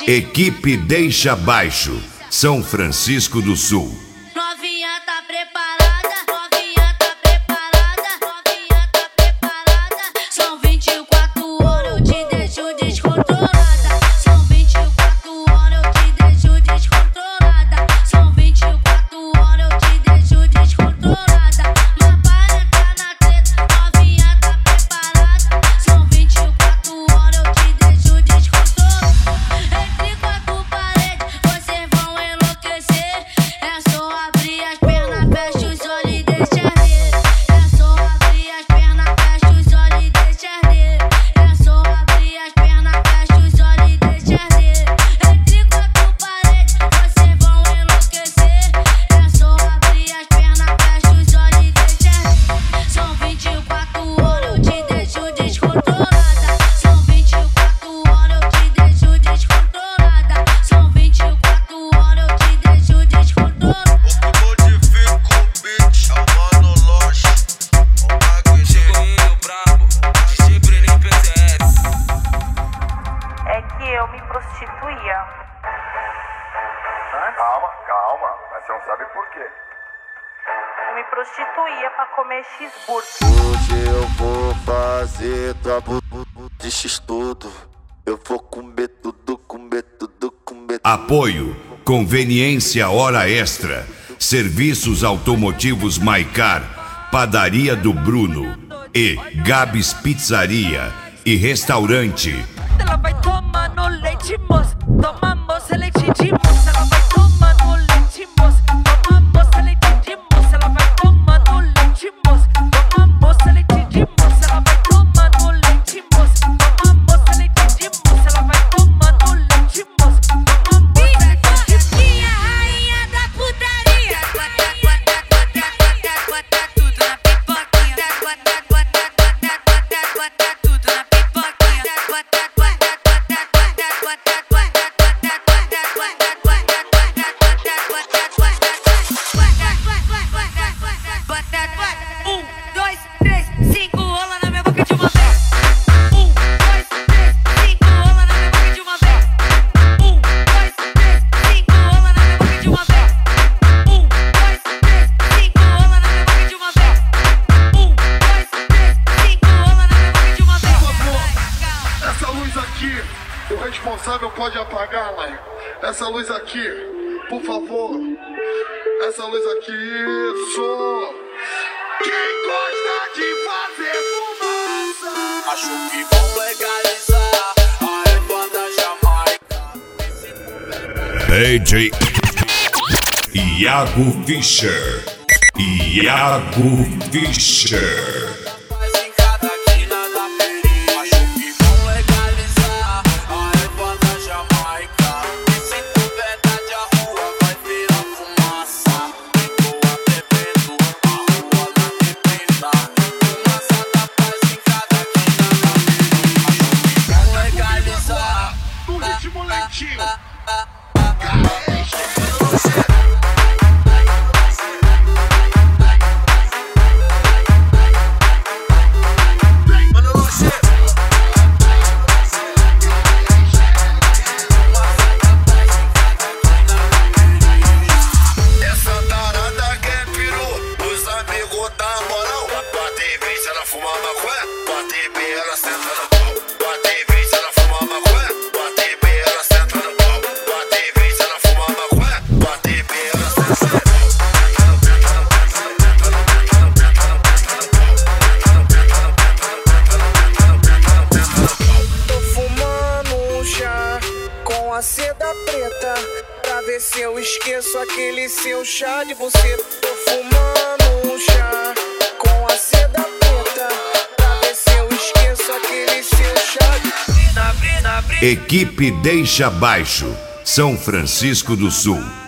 Equipe Deixa Baixo, São Francisco do Sul. Novinha tá preparada, novinha tá preparada, novinha tá preparada. São 24 horas, eu te deixo descontrolada. São 24 horas, eu te deixo descontrolada. São 24 horas, eu te deixo descontrolada. Mas para entrar na treta, novinha tá preparada. São 24 horas, eu te deixo descontrolada. Entre quatro paredes, vocês vão enlouquecer. É só abrir as pernas, fecha os olhos e deixa arder. É só abrir as pernas, fecha os olhos e deixa arder. É só abrir as pernas, fecha os olhos e deixa arder. Entre quatro paredes, vocês vão enlouquecer. É só abrir as pernas, fecha os olhos e deixa arder. São 24 horas, eu te deixo descontrolada. São 24 horas, eu te deixo descontrolada. São 24 horas, eu te deixo descontrolada. Modifica o beat, é o Mano Loche. O bagulho Chegou eu, brabo, DJ Breninho PCS. É que eu me prostituía. Calma, mas você não sabe por quê. Eu me prostituía pra comer cheeseburger. Hoje eu vou fazer tua de X tudo. Eu vou comer tudo, comer tudo, comer tudo. Apoio, conveniência hora extra, serviços automotivos Maicar, Padaria do Bruno e Gabs Pizzaria e Restaurante. Ela vai tomando leite, moça. Tomamos leite de moça. Ela vai tomando leite, moça. Tomamos leite de moça. Ela vai tomando leite, moça. Tomamos leite de moça. Ela vai tomando leite, moça. Tomamos leite de moça. Ela vai tomando leite, moça. Tomamos leite de moça. Minha rainha da putaria. Bota tudo na pipoquinha. Bota tudo na pipoquinha. Um, dois, três, cinco, rola na minha boca de uma vez. Um, dois, três, cinco, rola na minha boca de uma vez. Um, dois, três, cinco, rola na minha boca de uma vez. Um, dois, três, cinco, rola na minha boca de uma vez. Um, dois, três, cinco, rola na minha boca de uma vez. Por favor, essa luz aqui, o responsável pode apagar, Lai. Essa luz aqui, por favor. Essa luz aqui, isso. Quem gosta de fazer fumaça? Acho que vão legalizar a erva da Jamaica. AJ Iago Fischer. Iago Fischer. Mas em cada quina da peri. Acho que vão legalizar a erva da Jamaica. E se for verdade a rua vai virar fumaça. Tô bebendo a rua na neblina. Fumaça da paz em cada quina da peri. Acho que vão legalizar. No ritmo lentinho. Mano Loche. Essa tarada quer peru, os amigos da moral. Bate bem se ela fuma maconha, bate bem ela senta no pau. Bate bem se ela fuma maconha, bate bem ela senta no pau. Bate bem se ela fuma maconha, bate bem ela senta no pau. Tô fumando um chá com a seda preta pra ver se eu esqueço aquele seu chá de buceta. Tô fumando um chá com a seda preta pra ver se eu esqueço aquele seu chá de... Equipe Deixa Baixo, São Francisco do Sul.